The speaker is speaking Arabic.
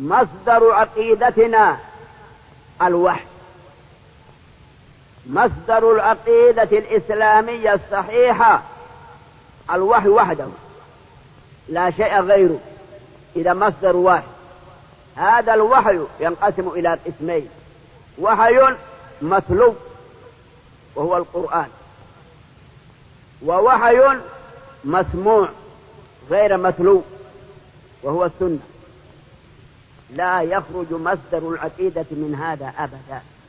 مصدر عقيدتنا الوحي، مصدر العقيدة الإسلامية الصحيحة الوحي وحده لا شيء غيره. إذا مصدر واحد، هذا الوحي ينقسم إلى قسمين: وحي متلو وهو القرآن، ووحي مسموع غير متلو وهو السنة. لا يخرج مصدر العقيدة من هذا أبدا.